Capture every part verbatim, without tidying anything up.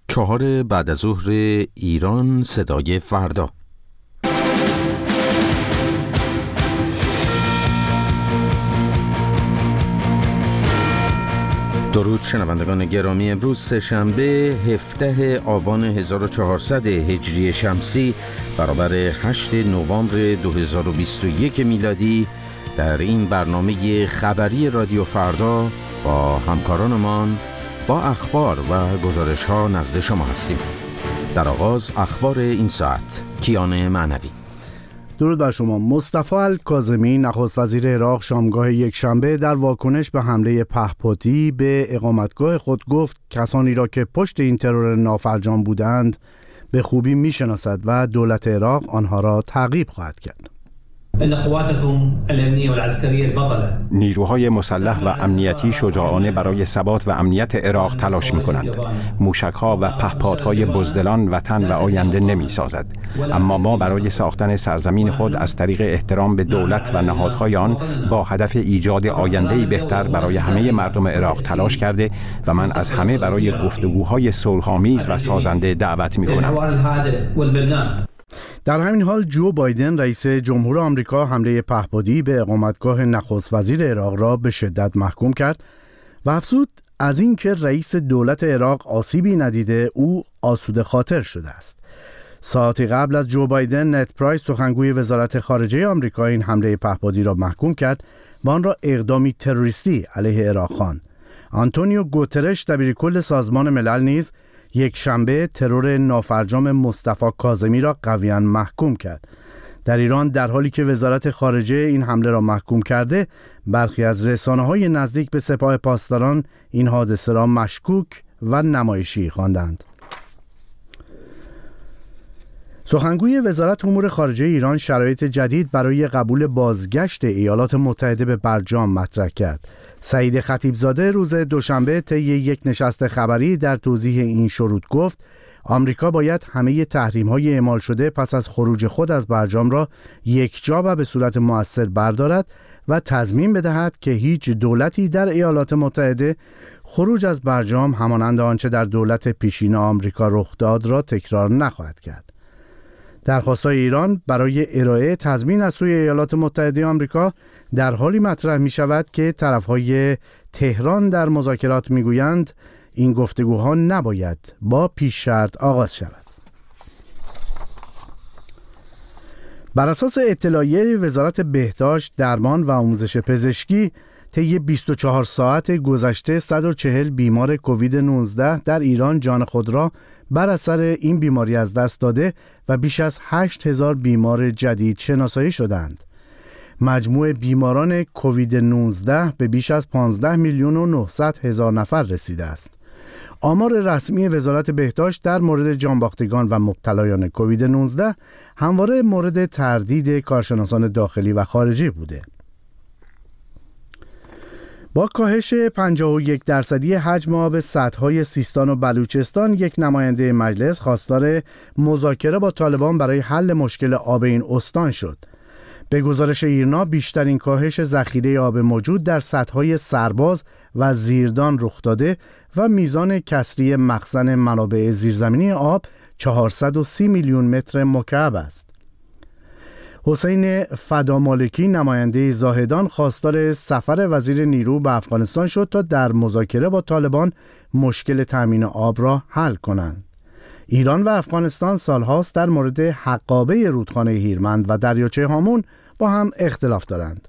چهار بعد از ظهر ایران، صدای فردا. درود شنوندگان گرامی. امروز سه‌شنبه هفدهم آبان هزار و چهارصد هجری شمسی برابر هشتم نوامبر دو هزار و بیست و یک میلادی، در این برنامه خبری رادیو فردا با همکارانمان با اخبار و گزارش ها نزد شما هستیم. در آغاز اخبار این ساعت. کیان معنوی. درود بر شما. مصطفی الکاظمی نخست وزیر عراق شامگاه یکشنبه در واکنش به حمله پهپادی به اقامتگاه خود گفت کسانی را که پشت این ترور نافرجام بودند به خوبی میشناسد و دولت عراق آنها را تعقیب خواهد کرد. نیروهای مسلح و امنیتی شجاعانه برای ثبات و امنیت عراق تلاش می‌کنند. موشک‌ها و پهپادهای بزدلان وطن و آینده نمی‌سازد، اما ما برای ساختن سرزمین خود از طریق احترام به دولت و نهادهای آن با هدف ایجاد آینده‌ای بهتر برای همه مردم عراق تلاش کرده و من از همه برای گفتگوهای صلح‌آمیز و سازنده دعوت می‌کنم. در همین حال جو بایدن رئیس جمهور آمریکا حمله پهپادی به اقامتگاه نخست وزیر عراق را به شدت محکوم کرد و افزود از این که رئیس دولت عراق آسیبی ندیده او آسوده خاطر شده است. ساعتی قبل از جو بایدن، نت پرایس سخنگوی وزارت خارجه آمریکا این حمله پهپادی را محکوم کرد و آن را اقدامی تروریستی علیه عراق خواند. آنتونیو گوترش دبیرکل سازمان ملل نیز یک شنبه ترور نافرجام مصطفی کاظمی را قویاً محکوم کرد. در ایران در حالی که وزارت خارجه این حمله را محکوم کرده، برخی از رسانه‌های نزدیک به سپاه پاسداران این حادثه را مشکوک و نمایشی خواندند. سخنگوی وزارت امور خارجه ایران شرایط جدید برای قبول بازگشت ایالات متحده به برجام مطرح کرد. سعید خطیبزاده روز دوشنبه طی یک نشست خبری در توضیح این شروط گفت آمریکا باید همه تحریم‌های اعمال شده پس از خروج خود از برجام را یکجا و به صورت مؤثر بردارد و تضمین بدهد که هیچ دولتی در ایالات متحده خروج از برجام همانند آنچه در دولت پیشین آمریکا رخ داد را تکرار نخواهد کرد. درخواست‌های ایران برای ارائه تضمین از سوی ایالات متحده آمریکا در حالی مطرح می‌شود که طرف‌های تهران در مذاکرات می‌گویند این گفتگوها نباید با پیش شرط آغاز شود. بر اساس اطلاعیه وزارت بهداشت، درمان و آموزش پزشکی، طی بیست و چهار ساعت گذشته صد و چهل بیمار کووید نوزده در ایران جان خود را بر اثر این بیماری از دست داده و بیش از هشت هزار بیمار جدید شناسایی شدند. مجموع بیماران کووید نوزده به بیش از پانزده میلیون و نهصد هزار نفر رسیده است. آمار رسمی وزارت بهداشت در مورد جانباختگان و مبتلایان کووید نوزده همواره مورد تردید کارشناسان داخلی و خارجی بوده. با کاهش پنجاه و یک درصدی حجم آب سدهای سیستان و بلوچستان، یک نماینده مجلس خواستار مذاکره با طالبان برای حل مشکل آب این استان شد. به گزارش ایرنا، بیشترین کاهش ذخیره آب موجود در سدهای سرباز و زیردان رخ داده و میزان کسری مخزن منابع زیرزمینی آب چهارصد و سی میلیون متر مکعب است. حسین فدامالکی نماینده زاهدان خواستار سفر وزیر نیرو به افغانستان شد تا در مذاکره با طالبان مشکل تامین آب را حل کنند. ایران و افغانستان سالهاست در مورد حقابه رودخانه هیرمند و دریاچه هامون با هم اختلاف دارند.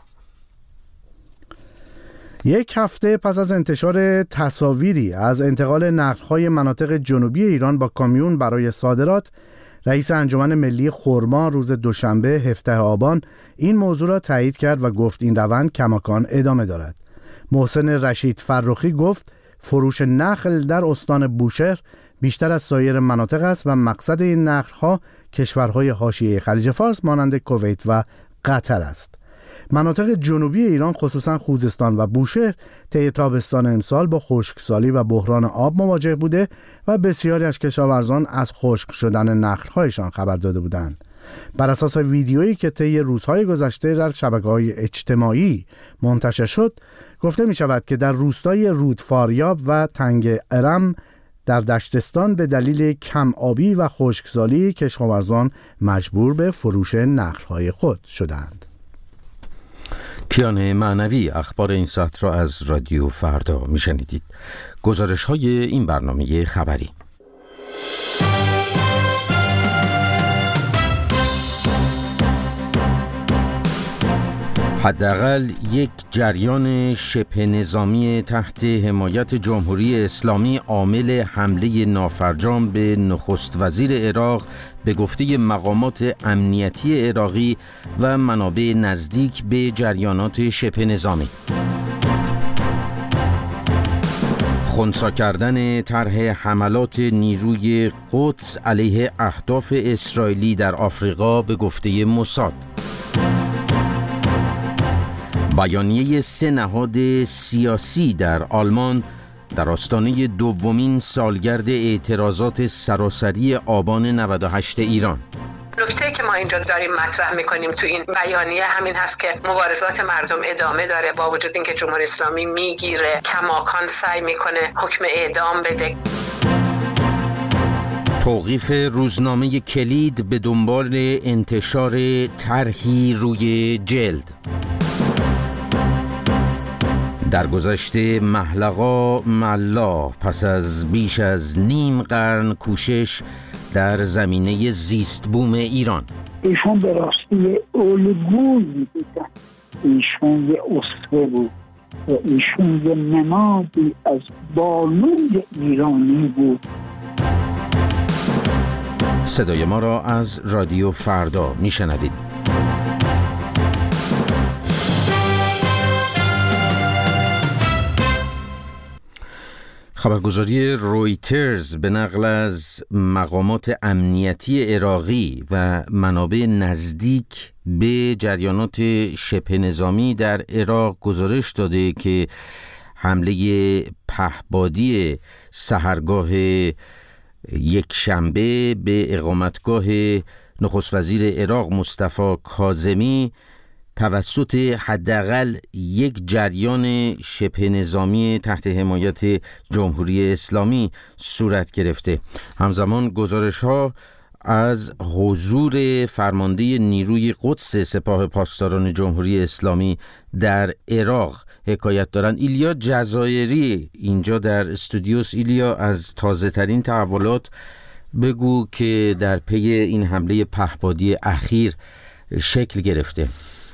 یک هفته پس از انتشار تصاویری از انتقال نخل‌های مناطق جنوبی ایران با کامیون برای صادرات، رئیس انجمن ملی خرما روز دوشنبه هفدهم آبان این موضوع را تایید کرد و گفت این روند کماکان ادامه دارد. محسن رشید فرخی گفت فروش نخل در استان بوشهر بیشتر از سایر مناطق است و مقصد این نخل‌ها کشورهای حاشیه خلیج فارس مانند کویت و قطر است. مناطق جنوبی ایران خصوصا خوزستان و بوشهر طی تابستان امسال با خشکسالی و بحران آب مواجه بوده و بسیاری از کشاورزان از خشک شدن نخل‌هایشان خبر داده بودند. بر اساس ویدیویی که طی روزهای گذشته در شبکه‌های اجتماعی منتشر شد، گفته می شود که در روستای رودفاریاب و تنگ ارم در دشتستان به دلیل کم آبی و خشکسالی کشاورزان مجبور به فروش نخل‌های خود شدند. کیان معنوی اخبار این ساعت را از رادیو فردا میشنیدید. گزارش های این برنامه خبری. حداقل یک جریان شبه نظامی تحت حمایت جمهوری اسلامی عامل حمله نافرجام به نخست وزیر عراق به گفته مقامات امنیتی عراقی و منابع نزدیک به جریانات شبه نظامی. خنثی کردن طرح حملات نیروی قدس علیه اهداف اسرائیلی در آفریقا به گفته موساد. بیانیه سه نهاد سیاسی در آلمان در آستانه دومین سالگرد اعتراضات سراسری آبان نود و هشت ایران. نکته که ما اینجا داریم مطرح میکنیم تو این بیانیه همین هست که مبارزات مردم ادامه داره، با وجود اینکه جمهوری اسلامی میگیره کماکان سعی میکنه حکم اعدام بده. توقیف روزنامه کلید به دنبال انتشار طرحی روی جلد. در گذشته محلقا ملا پس از بیش از نیم قرن کوشش در زمینه زیست بوم ایران. ایشون به راستی الگویی بودن، ایشون یه اسوه بود و ایشون یه نمادی از بانوی ایرانی بود. صدای ما را از رادیو فردا میشنوید. خبرگزاری رویترز به نقل از مقامات امنیتی عراقی و منابع نزدیک به جریانات شبه نظامی در عراق گزارش داده که حمله پهپادی سحرگاه یک شنبه به اقامتگاه نخست وزیر عراق مصطفی کاظمی توسط حداقل یک جریان شبه نظامی تحت حمایت جمهوری اسلامی صورت گرفته. همزمان گزارش‌ها از حضور فرمانده نیروی قدس سپاه پاسداران جمهوری اسلامی در عراق حکایت دارند. ایلیا جزایری اینجا در استودیوس. ایلیا، از تازه ترین تحولات بگو که در پی این حمله پهپادی اخیر شکل گرفته.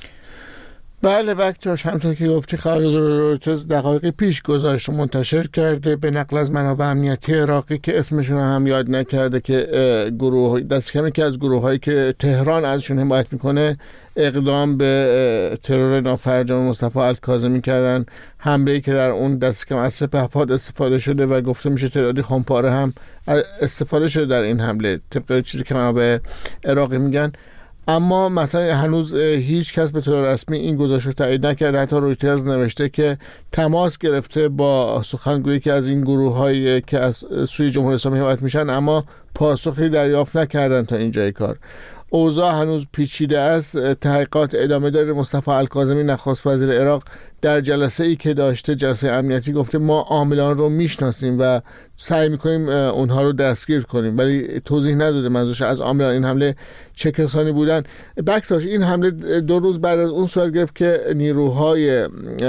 بله بکتاش، همطور که گفتی خبرگزاری رویترز دقایقی پیش گزارش رو منتشر کرده به نقل از منابع امنیتی عراقی که اسمشون هم یاد نکرده که گروه دست کمی که از گروه هایی که تهران ازشون حمایت میکنه اقدام به ترور نافرجام مصطفی الکاظمی کردن. حمله‌ای که در اون دست کم از سپهپاد استفاده شده و گفته میشه تعدادی خمپاره هم استفاده شده در این حمله طبق چیزی که منابع عراقی میگن. اما مثلا هنوز هیچ کس به طور رسمی این گزارش رو تایید نکرده. حتی رویترز نوشته که تماس گرفته با سخنگویی که از این گروه‌هایی که از سوی جمهوری اسلامی حمایت میشن اما پاسخی دریافت نکردن تا اینجای کار. اوضاع هنوز پیچیده است. تحقیقات ادامه داره. مصطفی الکاظمی نخست وزیر عراق در جلسه ای که داشته، جلسه امنیتی، گفته ما عاملان رو میشناسیم و سعی میکنیم اونها رو دستگیر کنیم، ولی توضیح نداده منظورش از عاملان این حمله چه کسانی بودن. بکتاش، این حمله دو روز بعد از اون صورت گرفت که نیروهای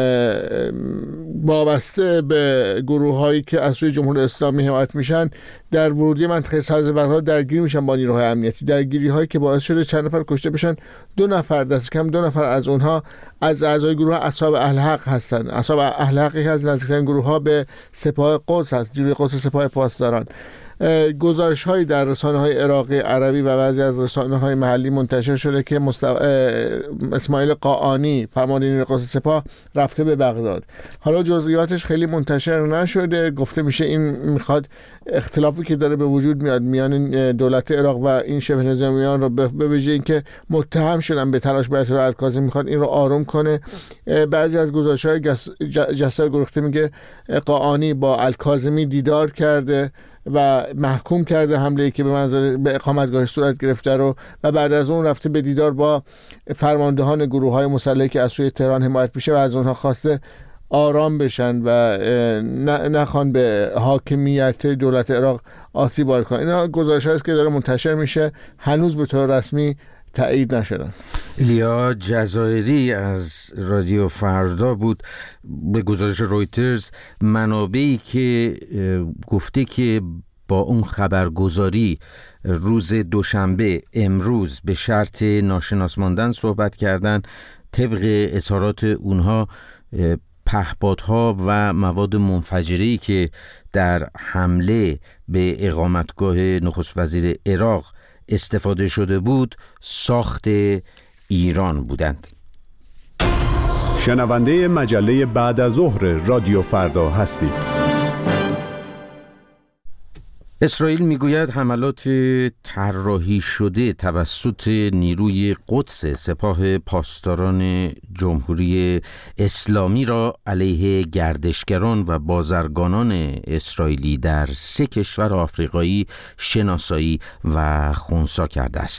وابسته به گروه‌هایی که از سوی جمهوری اسلامی حمایت میشن در ورودی منطقه سبز بغداد درگیر میشن با نیروهای امنیتی، درگیری هایی که باعث شده چند نفر کشته بشن. دو نفر دست کم دو نفر از اونها از اعضای گروه اصحاب اهل حق هستن. اصحاب اهل حق یکی از نزدیکترین گروه ها به سپاه قدس هست، نیروی قدس سپاه پاسداران. گزارش هایی در رسانه های عراقی عربی و بعضی از رسانه های محلی منتشر شده که مستو... اسماعیل قاآنی فرمانده نیروی قدس سپاه رفته به بغداد. حالا جزئیاتش خیلی منتشر نشده. گفته میشه این میخواد اختلافی که داره به وجود میاد میان دولت عراق و این شبه نظامیان رو به ویژه اینکه متهم شدن به تلاش به اطلاع الکاظمی میخواد این رو آروم کنه. بعضی از گزارش های جسر گرفته میگه قاآنی با الکاظمی دیدار کرده و محکوم کرده حمله‌ای که به منظر به اقامتگاه صورت گرفته رو و بعد از اون رفته به دیدار با فرماندهان گروه‌های مسلحی که از سوی تهران حمایت میشه و از اونها خواسته آرام بشن و نخوان به حاکمیت دولت عراق آسیب وارد کنن. اینا گزارش هست که داره منتشر میشه، هنوز به طور رسمی تایید نشدن. ایلیا جزایری از رادیو فردا بود. به گزارش رویترز منابعی که گفته که با اون خبرگزاری روز دوشنبه امروز به شرط ناشناس ماندن صحبت کردن، طبق اظهارات اونها پهپادها و مواد منفجره‌ای که در حمله به اقامتگاه نخست وزیر عراق استفاده شده بود ساخت ایران بودند. شنونده مجله بعد از ظهر رادیو فردا هستید. اسرائیل میگوید حملات طراحی شده توسط نیروی قدس سپاه پاسداران جمهوری اسلامی را علیه گردشگران و بازرگانان اسرائیلی در سه کشور آفریقایی شناسایی و خنثی کرده است.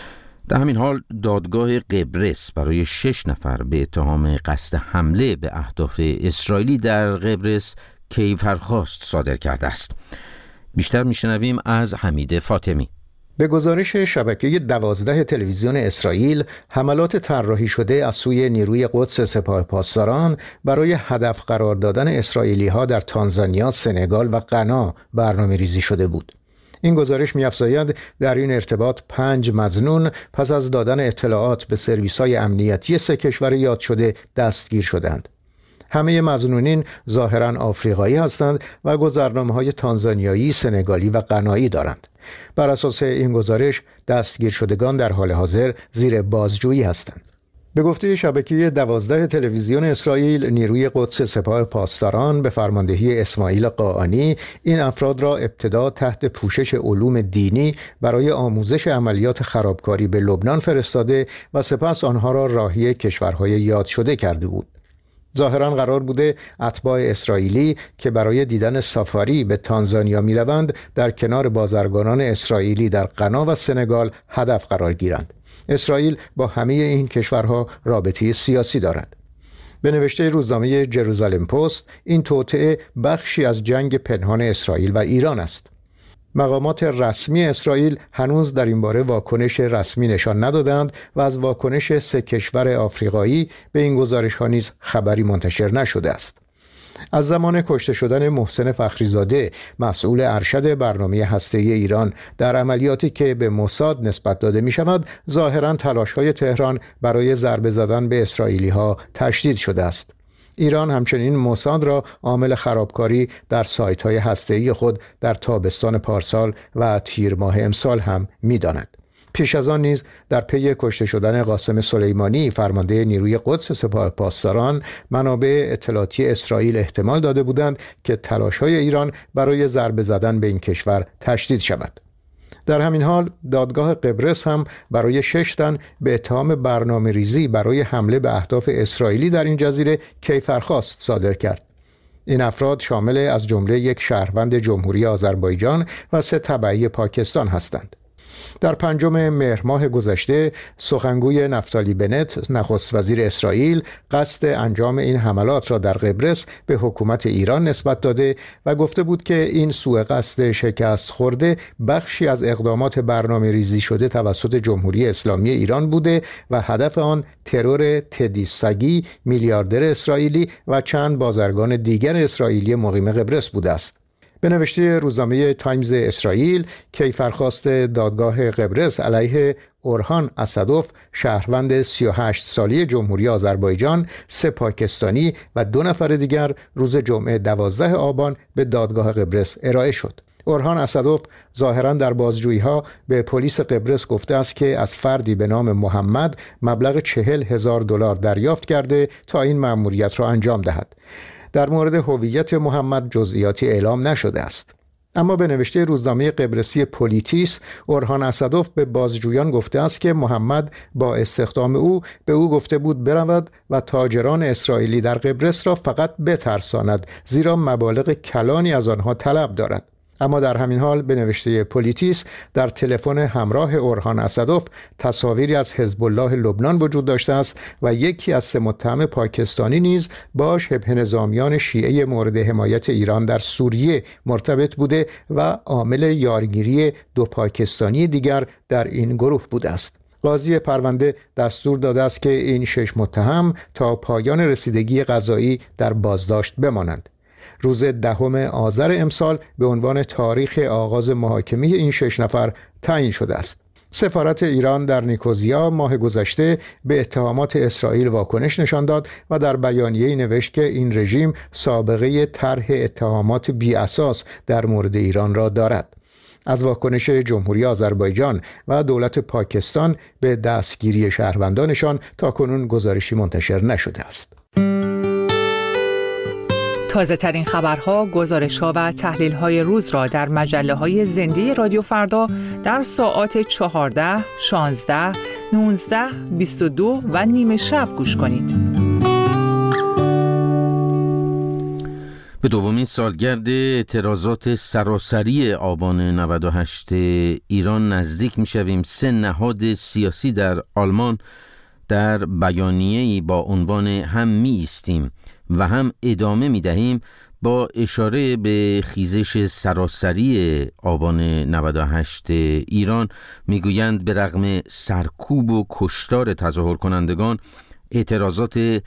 در همین حال دادگاه قبرس برای شش نفر به اتهام قصد حمله به اهداف اسرائیلی در قبرس کیفرخواست صادر کرده است. بیشتر میشنویم از حمید فاطمی. به گزارش شبکه دوازده تلویزیون اسرائیل، حملات طراحی شده از سوی نیروی قدس سپاه پاسداران برای هدف قرار دادن اسرائیلی ها در تانزانیا، سنگال و غنا برنامه ریزی شده بود. این گزارش می‌افزاید در این ارتباط پنج مظنون پس از دادن اطلاعات به سرویس‌های امنیتی سه کشور یاد شده دستگیر شدند. همه مظنونین ظاهراً آفریقایی هستند و گذرنامه‌های تانزانیایی، سنگالی و غنایی دارند. بر اساس این گزارش دستگیر شدگان در حال حاضر زیر بازجویی هستند. به گفته شبکه دوازده تلویزیون اسرائیل، نیروی قدس سپاه پاسداران به فرماندهی اسماعیل قاآنی این افراد را ابتدا تحت پوشش علوم دینی برای آموزش عملیات خرابکاری به لبنان فرستاده و سپس آنها را راهی کشورهای یاد شده کرده بود. ظاهراً قرار بوده اتباع اسرائیلی که برای دیدن سافاری به تانزانیا می‌روند در کنار بازرگانان اسرائیلی در غنا و سنگال هدف قرار گیرند. اسرائیل با همه این کشورها رابطه سیاسی دارد. به نوشته روزنامه جروزالم پست، این توطئه بخشی از جنگ پنهان اسرائیل و ایران است. مقامات رسمی اسرائیل هنوز در این باره واکنش رسمی نشان ندادند و از واکنش سه کشور آفریقایی به این گزارش‌ها نیز خبری منتشر نشده است. از زمان کشته شدن محسن فخریزاده، مسئول ارشد برنامه هسته‌ای ایران، در عملیاتی که به موساد نسبت داده می شود، ظاهراً تلاش‌های تهران برای ضربه زدن به اسرائیلی‌ها تشدید شده است. ایران همچنین موساد را عامل خرابکاری در سایت‌های هسته‌ای خود در تابستان پارسال و تیر ماه امسال هم می‌داند. پیش از آن نیز در پی کشته شدن قاسم سلیمانی، فرمانده نیروی قدس سپاه پاسداران، منابع اطلاعاتی اسرائیل احتمال داده بودند که تلاش‌های ایران برای ضربه زدن به این کشور تشدید شود. در همین حال دادگاه قبرس هم برای شش تن به اتهام برنامه ریزی برای حمله به اهداف اسرائیلی در این جزیره کیفرخواست صادر کرد. این افراد شامل از جمله یک شهروند جمهوری آذربایجان و سه تبعی پاکستان هستند. در پنجم مهر ماه گذشته سخنگوی نفتالی بنت، نخست وزیر اسرائیل، قصد انجام این حملات را در قبرس به حکومت ایران نسبت داده و گفته بود که این سوء قصد شکست خورده بخشی از اقدامات برنامه ریزی شده توسط جمهوری اسلامی ایران بوده و هدف آن ترور تدی سگی، میلیاردر اسرائیلی و چند بازرگان دیگر اسرائیلی مقیم قبرس بوده است. به نوشته روزنامه تایمز اسرائیل، کیفرخواست دادگاه قبرس علیه اورهان اسدوف، شهروند سی و هشت سالی جمهوری آذربایجان، سه پاکستانی و دو نفر دیگر روز جمعه دوازده آبان به دادگاه قبرس ارائه شد. اورهان اسدوف ظاهراً در بازجویی‌ها به پلیس قبرس گفته است که از فردی به نام محمد مبلغ چهل هزار دلار دریافت کرده تا این مأموریت را انجام دهد. در مورد هویت محمد جزئیاتی اعلام نشده است. اما به نوشته روزنامه قبرسی پولیتیس، اورهان اسدوف به بازجویان گفته است که محمد با استخدام او به او گفته بود برود و تاجران اسرائیلی در قبرس را فقط بترساند، زیرا مبالغ کلانی از آنها طلب دارد. اما در همین حال به نوشته پولیتیس در تلفن همراه اورهان اسدوف تصاویری از حزب الله لبنان وجود داشته است و یکی از سه متهم پاکستانی نیز با شبه نظامیان شیعه مورد حمایت ایران در سوریه مرتبط بوده و عامل یارگیری دو پاکستانی دیگر در این گروه بوده است. قاضی پرونده دستور داده است که این شش متهم تا پایان رسیدگی قضایی در بازداشت بمانند. روز دهم آذر امسال به عنوان تاریخ آغاز محاکمه این شش نفر تعیین شده است. سفارت ایران در نیکوزیا ماه گذشته به اتهامات اسرائیل واکنش نشان داد و در بیانیه‌ای نوشت که این رژیم سابقه طرح اتهامات بی اساس در مورد ایران را دارد. از واکنش جمهوری آذربایجان و دولت پاکستان به دستگیری شهروندانشان تاکنون گزارشی منتشر نشده است. تازه ترین خبرها، گزارش‌ها و تحلیل‌های روز را در مجله‌های زنده رادیو فردا در ساعات چهارده، شانزده، نوزده، بیست و دو و نیمه شب گوش کنید. به دومین سالگرد اعتراضات سراسری آبان نود و هشت ایران نزدیک می‌شویم. سه نهاد سیاسی در آلمان در بیانیه‌ای با عنوان هم می ایستیم و هم ادامه می دهیم با اشاره به خیزش سراسری آبان نود و هشت ایران میگویند به رغم سرکوب و کشتار تظاهر کنندگان اعتراضات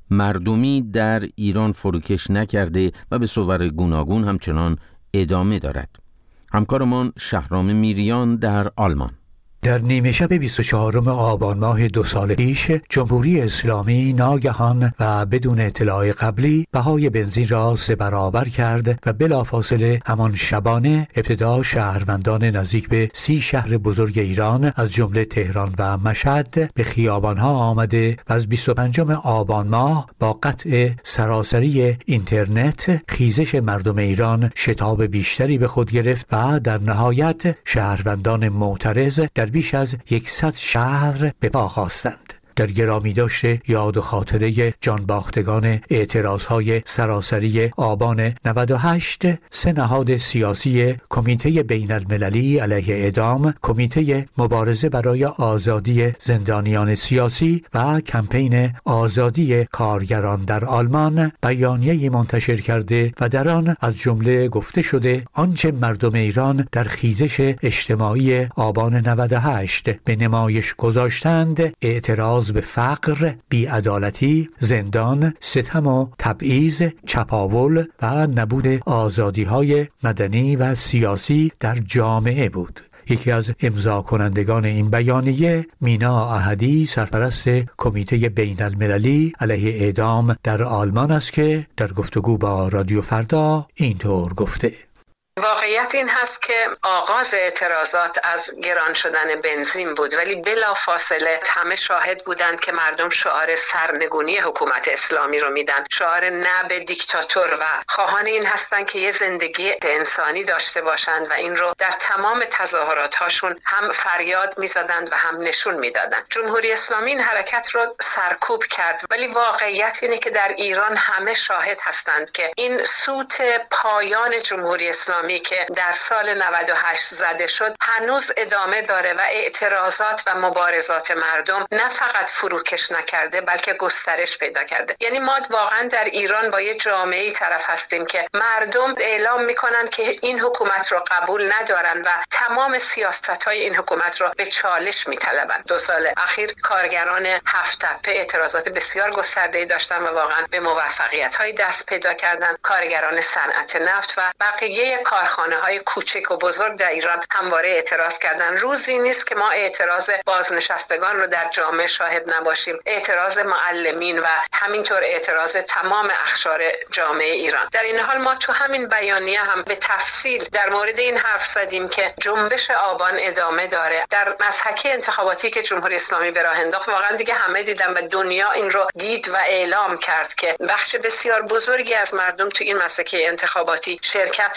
مردمی در ایران فروکش نکرده و به صور گوناگون همچنان ادامه دارد. همکارمان شهرام میریان در آلمان. در نیمه شب بیست و چهارم آبان ماه دو سال پیش جمهوری اسلامی ناگهان و بدون اطلاع قبلی بهای بنزین را سه برابر کرد و بلافاصله همان شبانه ابتدا شهروندان نزدیک به سی شهر بزرگ ایران از جمله تهران و مشهد به خیابانها آمده و از بیست و پنجم آبان ماه با قطع سراسری اینترنت خیزش مردم ایران شتاب بیشتری به خود گرفت و در نهایت شهروندان معترض در بیش از یکصد شهر به پا خواستند. در گرامی داشته یاد و خاطره جانباختگان اعتراضهای سراسری آبان نود و هشت، سه نهاد سیاسی کمیته بین المللی علیه اعدام، کمیته مبارزه برای آزادی زندانیان سیاسی و کمپین آزادی کارگران در آلمان بیانیه‌ای منتشر کرده و در آن از جمله گفته شده آنچه مردم ایران در خیزش اجتماعی آبان نود و هشت به نمایش گذاشتند اعتراض به فقر، بی‌عدالتی، زندان، ستم و تبعیض، چپاول و نبود آزادی‌های مدنی و سیاسی در جامعه بود. یکی از امضا کنندگان این بیانیه مینا احدی، سرپرست کمیته بین المللی علیه اعدام در آلمان است که در گفتگو با رادیو فردا اینطور گفته: واقعیت این هست که آغاز اعتراضات از گران شدن بنزین بود، ولی بلافاصله همه شاهد بودند که مردم شعار سرنگونی حکومت اسلامی رو میدن، شعار نه به دیکتاتور، و خواهان این هستند که یه زندگی انسانی داشته باشند و این رو در تمام تظاهرات هاشون هم فریاد میزدند و هم نشون میدادند. جمهوری اسلامی این حرکت رو سرکوب کرد، ولی واقعیت اینه که در ایران همه شاهد هستند که این سوت پایان جمهوری اسلامی که در سال نود و هشت زده شد هنوز ادامه داره و اعتراضات و مبارزات مردم نه فقط فروکش نکرده بلکه گسترش پیدا کرده. یعنی ما واقعا در ایران با یه جامعه‌ای طرف هستیم که مردم اعلام میکنن که این حکومت رو قبول ندارن و تمام سیاست‌های این حکومت رو به چالش میطلبن. دو سال اخیر کارگران هفت تپه اعتراضات بسیار گسترده‌ای داشتن و واقعا به موفقیت‌های دست پیدا کردن. کارگران صنعت نفت و بقیه کارخانه‌های کوچک و بزرگ در ایران همواره اعتراض کردن. روزی نیست که ما اعتراض بازنشستگان رو در جامعه شاهد نباشیم، اعتراض معلمین و همینطور اعتراض تمام اقشار جامعه ایران. در این حال ما تو همین بیانیه هم به تفصیل در مورد این حرف زدیم که جنبش آبان ادامه داره. در مسحک انتخاباتی که جمهوری اسلامی به راه انداخت واقعا دیگه همه دیدن و دنیا این رو دید و اعلام کرد که بخش بسیار بزرگی از مردم تو این مسحک انتخاباتی شرکت نکردن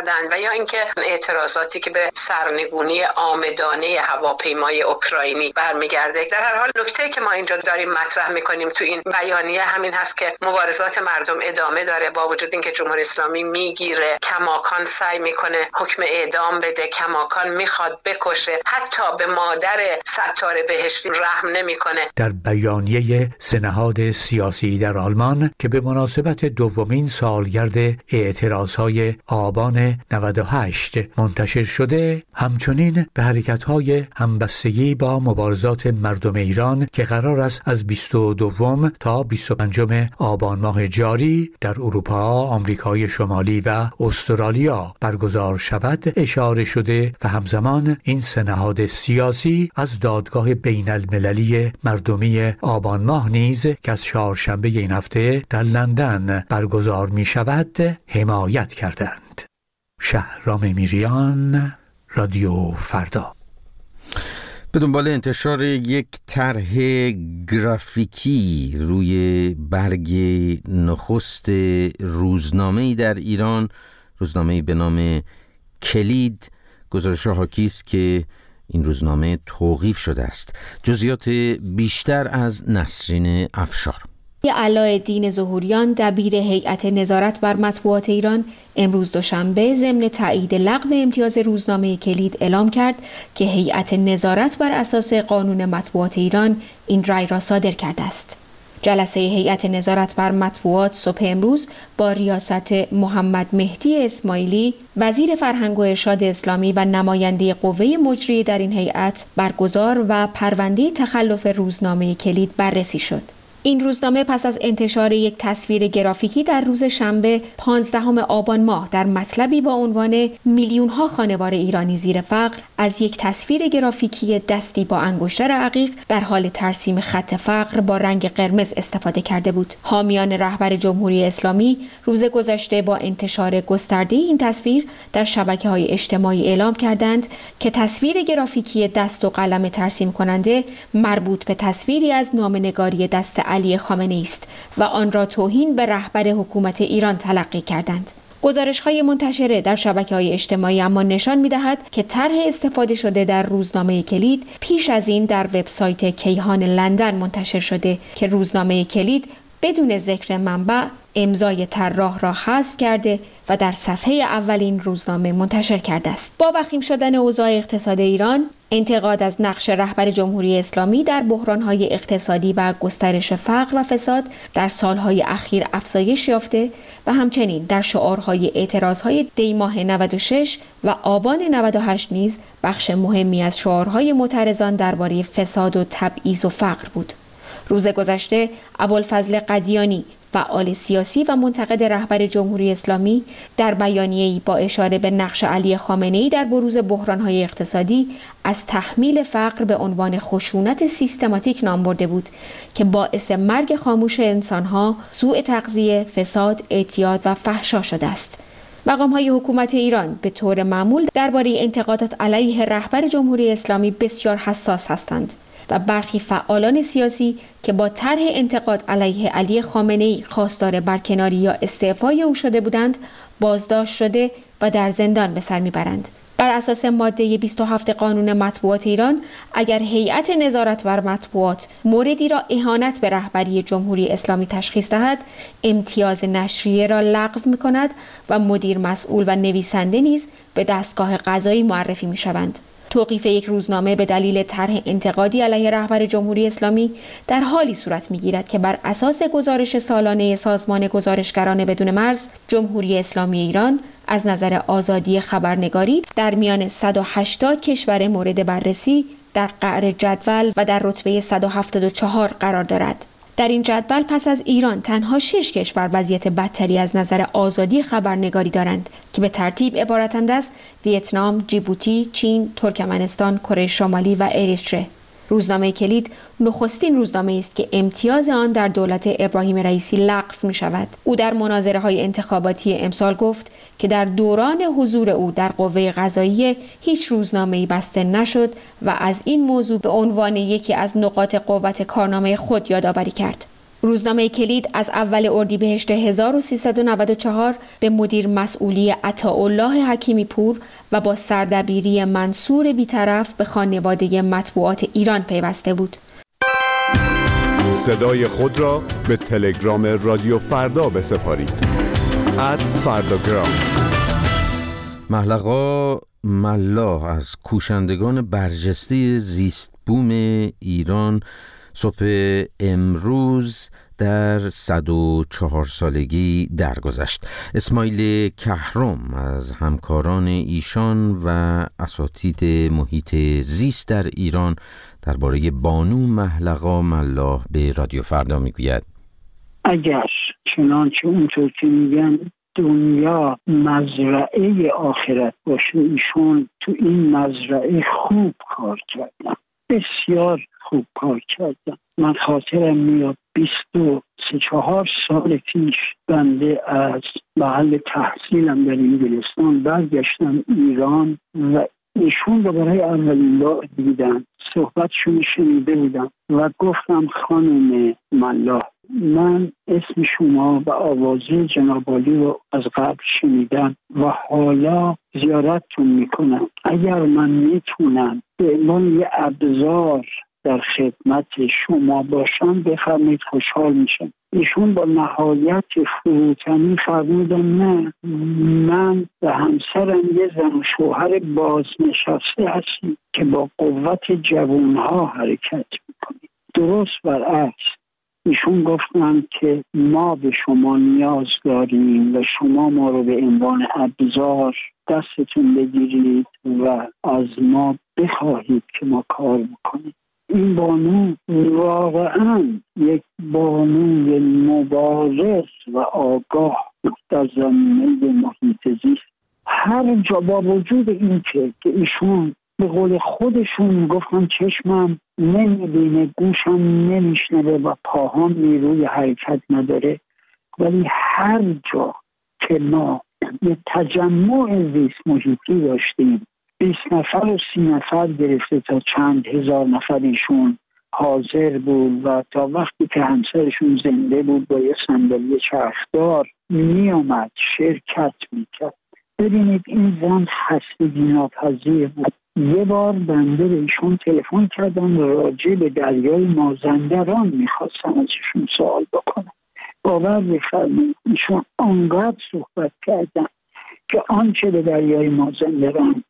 کردند و یا اینکه اعتراضاتی که به سرنگونی عامدانه هواپیمای اوکراینی برمیگرده. در هر حال نکته که ما اینجا داریم مطرح میکنیم تو این بیانیه همین هست که مبارزات مردم ادامه داره، با وجود اینکه جمهوری اسلامی میگیره، کماکان سعی میکنه حکم اعدام بده، کماکان میخواد بکشه، حتی به مادر ستار بهشتی رحم نمیکنه. در بیانیه سه نهاد سیاسی در آلمان که به مناسبت دومین سالگرد اعتراضهای آبان نود و هشت منتشر شده، همچنین به حرکت‌های همبستگی با مبارزات مردم ایران که قرار است از بیست و دو تا بیست و پنج آبان ماه جاری در اروپا، آمریکای شمالی و استرالیا برگزار شود اشاره شده و همزمان این سه نهاد سیاسی از دادگاه بین المللی مردمی آبان ماه نیز که از چهارشنبه این هفته در لندن برگزار می شود حمایت کردند. شهرام میریان، رادیو فردا. به دنبال انتشار یک طرح گرافیکی روی برگ نخست روزنامه‌ای در ایران، روزنامه‌ای به نام کلید، گزارش حاکی است که این روزنامه توقیف شده است. جزئیات بیشتر از نسرین افشار. علاءالدین ظهوریان دبیر هیئت نظارت بر مطبوعات ایران امروز دوشنبه ضمن تایید لغو امتیاز روزنامه کلید اعلام کرد که هیئت نظارت بر اساس قانون مطبوعات ایران این رأی را صادر کرده است. جلسه هیئت نظارت بر مطبوعات صبح امروز با ریاست محمد مهدی اسماعیلی، وزیر فرهنگ و ارشاد اسلامی و نماینده قوه مجریه در این هیئت برگزار و پرونده تخلف روزنامه کلید بررسی شد. این روزنامه پس از انتشار یک تصویر گرافیکی در روز شنبه پانزدهم آبان ماه در مطلبی با عنوان میلیون‌ها خانوار ایرانی زیر فقر از یک تصویر گرافیکی دستی با انگشتر عقیق در حال ترسیم خط فقر با رنگ قرمز استفاده کرده بود. حامیان رهبر جمهوری اسلامی روز گذشته با انتشار گسترده این تصویر در شبکه‌های اجتماعی اعلام کردند که تصویر گرافیکی دست و قلم ترسیم کننده مربوط به تصویری از نامه‌نگاری دست علی خامنه‌ای است و آن را توهین به رهبر حکومت ایران تلقی کردند. گزارش‌های منتشره در شبکه‌های اجتماعی اما نشان می‌دهد که طرح استفاده شده در روزنامه کلید پیش از این در وبسایت کیهان لندن منتشر شده که روزنامه کلید بدون ذکر منبع امضای طراح را حذف کرده و در صفحه اولین روزنامه منتشر کرده است. با وخیم شدن اوضاع اقتصاد ایران، انتقاد از نقش رهبر جمهوری اسلامی در بحران‌های اقتصادی و گسترش فقر و فساد در سالهای اخیر افزایش یافته و همچنین در شعارهای اعتراضهای دی ماه نود و شش و آبان نود و هشت نیز بخش مهمی از شعارهای معترضان درباره فساد و تبعیض و فقر بود. روز گذشته ابوالفضل قدیانی، فعال سیاسی و منتقد رهبر جمهوری اسلامی، در بیانیه‌ای با اشاره به نقش علی خامنه‌ای در بروز بحران‌های اقتصادی از تحمیل فقر به عنوان خشونت سیستماتیک نام برده بود که باعث مرگ خاموش انسان‌ها، سوء تغذیه، فساد، اعتیاد و فحشا شده است. مقام‌های حکومت ایران به طور معمول درباره انتقادات علیه رهبر جمهوری اسلامی بسیار حساس هستند و برخی فعالان سیاسی که با طرح انتقاد علیه علی خامنه‌ای خواستار برکناری یا استعفای او شده بودند بازداشت شده و در زندان به سر میبرند. بر اساس ماده بیست و هفت قانون مطبوعات ایران، اگر هیئت نظارت بر مطبوعات موردی را اهانت به رهبری جمهوری اسلامی تشخیص دهد، امتیاز نشریه را لغو می‌کند و مدیر مسئول و نویسنده نیز به دستگاه قضایی معرفی می‌شوند. توقیف یک روزنامه به دلیل طرح انتقادی علیه رهبر جمهوری اسلامی در حالی صورت می‌گیرد که بر اساس گزارش سالانه سازمان گزارشگران بدون مرز، جمهوری اسلامی ایران از نظر آزادی خبرنگاری در میان صد و هشتاد کشور مورد بررسی در قعر جدول و در رتبه صد و هفتاد و چهار قرار دارد. در این جدول پس از ایران تنها شش کشور وضعیت بدتری از نظر آزادی خبرنگاری دارند که به ترتیب عبارتند از ویتنام، جیبوتی، چین، ترکمنستان، کره شمالی و اریتره. روزنامه کلید نخستین روزنامه است که امتیاز آن در دولت ابراهیم رئیسی لغو می شود. او در مناظره‌های انتخاباتی امسال گفت که در دوران حضور او در قوه قضاییه هیچ روزنامه‌ای بسته نشد و از این موضوع به عنوان یکی از نقاط قوت کارنامه خود یادآوری کرد. روزنامه کلید از اول اردیبهشت هزار و سیصد و نود و چهار به مدیر مسئولی عطاالله حکیمی پور و با سردبیری منصور بیطرف به خانواده مطبوعات ایران پیوسته بود. صدای خود را به تلگرام رادیو فردا بسپارید. ات فرداگرام. محلقا ملاح از کوشندگان برجسته زیست بوم ایران صبح امروز در صد و چهار سالگی درگذشت. اسماعیل کهرم از همکاران ایشان و اساتید محیط زیست در ایران درباره بانو محلقا ملاح به رادیو فردا میگوید: اگر چنانچه اونطور که میگن دنیا مزرعه آخرت باشه، ایشون تو این مزرعه خوب کار کردن، بسیار خوب کار کردن. من خاطرم میاد بیست و سه چهار سال پیش بنده از محل تحصیلم در انگلستان برگشتم ایران و ایشون رو برای اولین بار دیدم، صحبتشون شنیده بودم و گفتم خانم ملاح، من اسم شما و آوازه جناب عالی رو از قبل شنیدم و حالا زیارتتون میکنم. اگر من میتونم به عنوان یه ابزار در خدمت شما باشم بفرمایید، خوشحال میشم. ایشون با نهایت فروتنی فرمودن نه، من و همسرم یه زن و شوهر بازنشسته هستیم که با قوت جوانها حرکت میکنیم. درست برعکس، ایشون گفتن که ما به شما نیاز داریم و شما ما رو به عنوان ابزار دستتون بگیرید و از ما بخواهید که ما کار بکنیم. این بانو واقعا یک بانوی مبارز و آگاه در زمینه محیط زیست. هر جا با وجود این که ایشون به قول خودشون گفتن چشمم نمیبینه، گوشم نمیشنوه و پاهام نیروی حرکت نداره، ولی هر جا که ما یه تجمع زیست محیطی داشتیم، بیست نفر و سی نفر گرفته تا چند هزار نفر ایشون حاضر بود و تا وقتی که همسرشون زنده بود با یه صندلی چرخدار می آمد شرکت میکرد. ببینید این زن خستگی ناپذیر بود. یه بار بنده به ایشون تلفن کردم راجع به دریای مازندران میخواستم ازشون سوال بکنم. باور بفرمایید ایشون آنقدر صحبت کردن که آنچه به دریای مازندران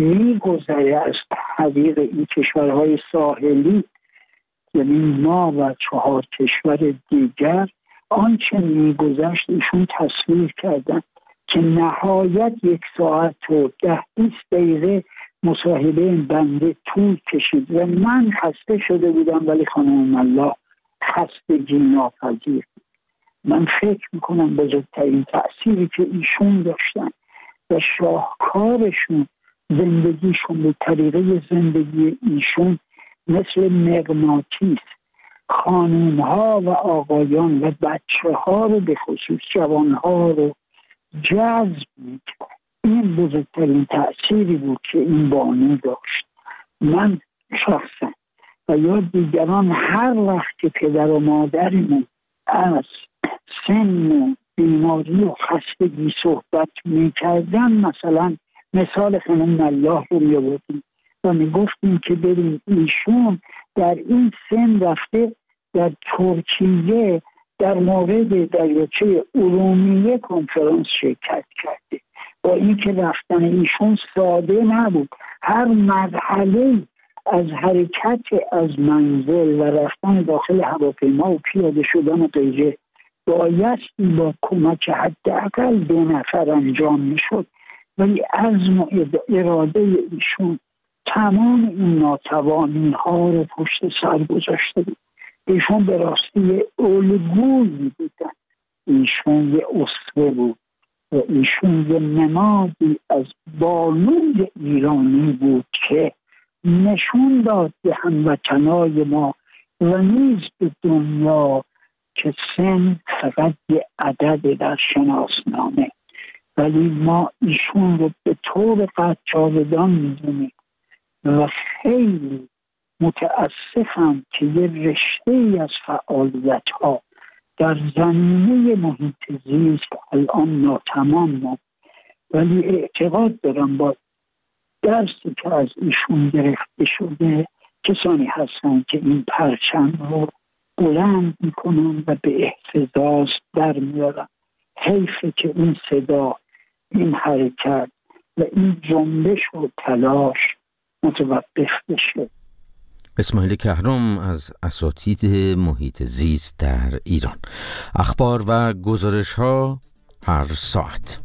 میگذره از طریق این کشورهای ساحلی، یعنی ما و چهار کشور دیگر، آنچه میگذشت ایشون تصویر کردن که نهایت یک ساعت و ده بیست دقیقه مصاحبه بنده طول کشید و من خسته شده بودم، ولی خانم ملاح خستگی ناپذیر. من فکر میکنم بزرگترین تأثیری که ایشون داشتن و شاهکارشون زندگیشون به طریقه زندگی ایشون مثل مغناطیس خانومها و آقایان و بچه ها رو به خصوص جوان ها رو جذب میکرد. این بزرگترین تأثیری بود که این بانو داشت. من شخصا و یا دیگران هر وقت که پدر و مادرمون از سن و بیماری و خستگی صحبت میکردن، مثلا مثال خانم ملاح رو می‌آوردیم و میگفتیم که ببین ایشون در این سن رفته در ترکیه در مورد دریاچه ارومیه کنفرانس شرکت کرده. با اینکه رفتن ایشون ساده نبود، هر مرحله از حرکت از منزل و رفتن داخل هواپیما و پیاده شدن و غیره بایستی با کمک حداقل دو نفر انجام میشد، ولی عزم و اراده ایشون تمام این ناتوانی ها رو پشت سر گذاشته بود. ایشون به راستی الگویی بودن، ایشون یه اسوه بود و ایشون یه نمادی از بانوی ایرانی بود که نشون داد به هموطنای ما و نیز به دنیا که سن فقط یه عدد در شناسنامه، ولی ما ایشون رو به طور قطع جاودان می‌دونیم و خیلی متاسفم که یه رشته ای از فعالیت ها در زمینه محیط زیست الان ناتمام ماند، ولی اعتقاد دارم با درسی که از ایشون گرفته شده کسانی هستن که این پرچم رو بلند میکنن و به اهتزاز در میارن. حیفه که این صدا، این حرکت و این جنبش و تلاش متوقف بشه. اسماعیل کهرم از اساتید محیط زیست در ایران. اخبار و گزارش ها هر ساعت.